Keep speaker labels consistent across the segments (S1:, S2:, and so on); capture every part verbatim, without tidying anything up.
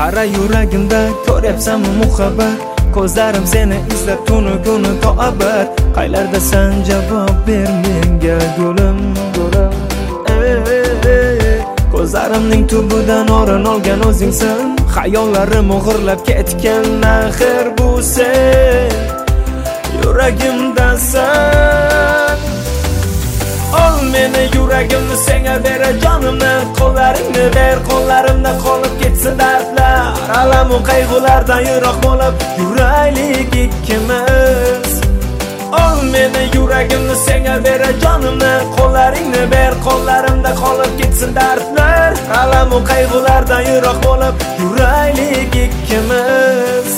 S1: Qara yuragimda ko'ryapsanmi muhabbat, ko'zlarim seni izlab tunu kuni to abad. Qaylardasan javob ber menga gulim, gulim. Ko'zlarimning tubidan o'rin olgan o'zingsan, xayollarim o'g'irlab ketgan axir bu sen, yuragimdasan. Ol meni yuragimni senga bera jonimni, qo'llaringni ber, qo'llarimda qolib ketsin dardlar. Alam va qayg'ulardan yiroq bo'lib yuraylik ikkimiz. Ol meni yuragimni senga bera jonimni, qo'llaringni ber, qo'llarimda qolib ketsin dardlar. Alam va qayg'ulardan yiroq bo'lib yuraylik ikkimiz.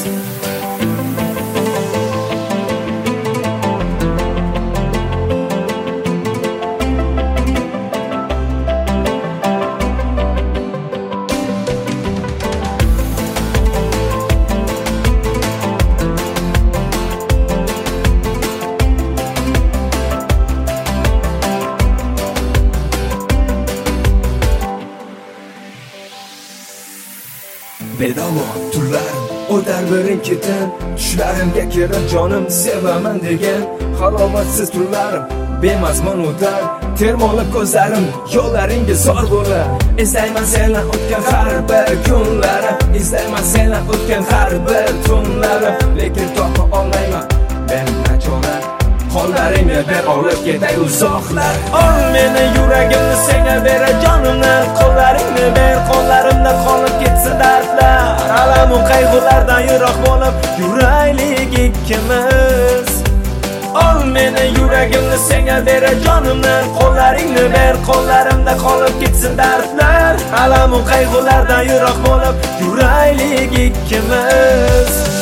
S2: Bedavo tunlarim o'tar birin ketin, tushlarimga kirib jonim sevaman degan. Halovatsiz tunlarim bemazmun o'tar, termolib ko'zlarim yo'llaringga zor bo'lar. Eslayman senlar o'tgan har bir kunlarim, eslayman senlar o'tgan har bir tunlarim. Lekin topa olmayman men nachora, qo'llaringni ber olib ketay uzoqlar.
S1: Ol meni yuragimni senga bera jonimni, qo'llaringni ber, qo'llarimda qolib ketsin dardlar. Alam va qayg'ulardan yiroq bo'lib yuraylik ikkimiz. Ol meni yuragimni senga bera jonimni, qo'llaringni ber, qo'llarimda qolib ketsin dardlar. Alam va qayg'ulardan yiroq bo'lib yuraylik ikkimiz.